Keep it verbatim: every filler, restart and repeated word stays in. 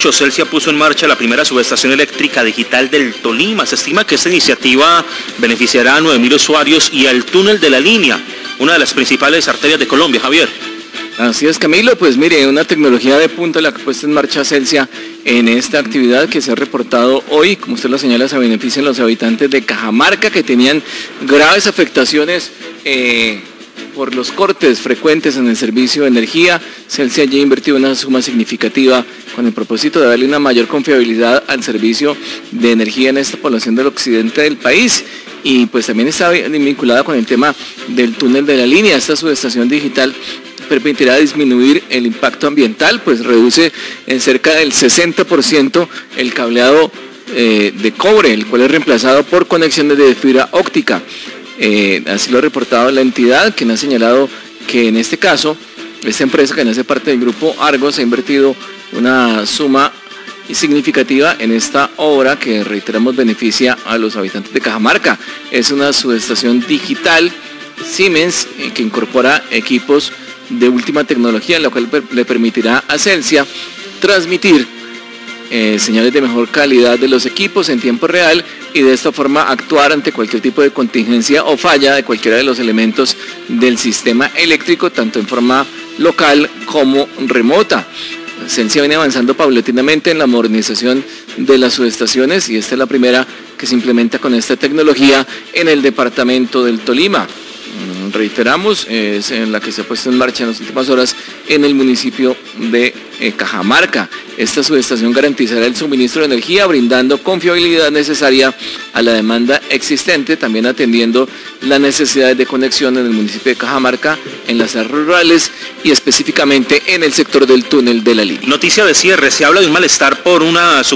ocho, Celsia puso en marcha la primera subestación eléctrica digital del Tolima. Se estima que esta iniciativa beneficiará a nueve mil usuarios y al túnel de la línea, una de las principales arterias de Colombia, Javier. Así es, Camilo, pues mire, una tecnología de punta la que ha puesto en marcha Celsia en esta actividad que se ha reportado hoy, como usted lo señala, se benefician los habitantes de Cajamarca que tenían graves afectaciones eh, por los cortes frecuentes en el servicio de energía. Celsia ya ha invertido una suma significativa con el propósito de darle una mayor confiabilidad al servicio de energía en esta población del occidente del país. Y pues también está vinculada con el tema del túnel de la línea. Esta subestación digital permitirá disminuir el impacto ambiental, pues reduce en cerca del sesenta por ciento el cableado eh, de cobre, el cual es reemplazado por conexiones de fibra óptica. Eh, así lo ha reportado la entidad, quien ha señalado que en este caso, esta empresa que hace parte del grupo Argos ha invertido una suma significativa en esta obra que, reiteramos, beneficia a los habitantes de Cajamarca. Es una subestación digital Siemens eh, que incorpora equipos de última tecnología, lo cual le permitirá a Celsia transmitir eh, señales de mejor calidad de los equipos en tiempo real y de esta forma actuar ante cualquier tipo de contingencia o falla de cualquiera de los elementos del sistema eléctrico, tanto en forma local como remota. Celsia viene avanzando paulatinamente en la modernización de las subestaciones y esta es la primera que se implementa con esta tecnología en el departamento del Tolima. Reiteramos, es en la que se ha puesto en marcha en las últimas horas en el municipio de eh, Cajamarca. Esta subestación garantizará el suministro de energía, brindando confiabilidad necesaria a la demanda existente, también atendiendo las necesidades de conexión en el municipio de Cajamarca, en las áreas rurales y específicamente en el sector del túnel de la línea. Noticia de cierre, se habla de un malestar por una